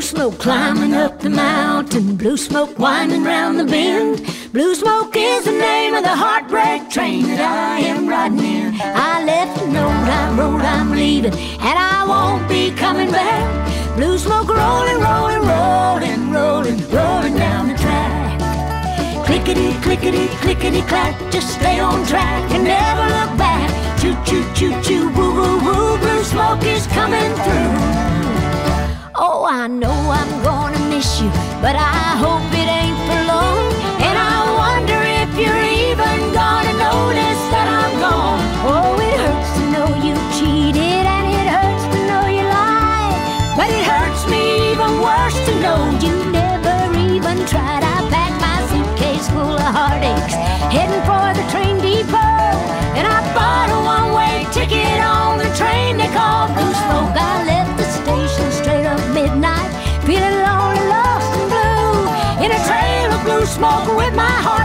smoke climbing up the mountain, blue smoke winding round the bend. Blue smoke is the name of the heartbreak train that I am riding in. I left a note, I wrote I'm leaving, and I won't be coming back. Blue smoke rolling, rolling, rolling, rolling, rolling down the track. Clickety, clickety, clickety, clack, just stay on track and never look back. Choo, choo, choo, choo, woo, woo, woo, blue smoke is coming through. Oh, I know I'm gonna miss you, but I hope it ain't for long. And I wonder if you're even gonna notice that I'm gone. Oh, it hurts to know you cheated, and it hurts to know you lied. But it hurts me even worse to know you never even tried. I packed my suitcase full of heartaches, heading for the train depot. And I bought a one-way ticket on the train they call Blue Smoke. I left the station straight up midnight, feeling lonely, lost and blue, in a trail of blue smoke with my heart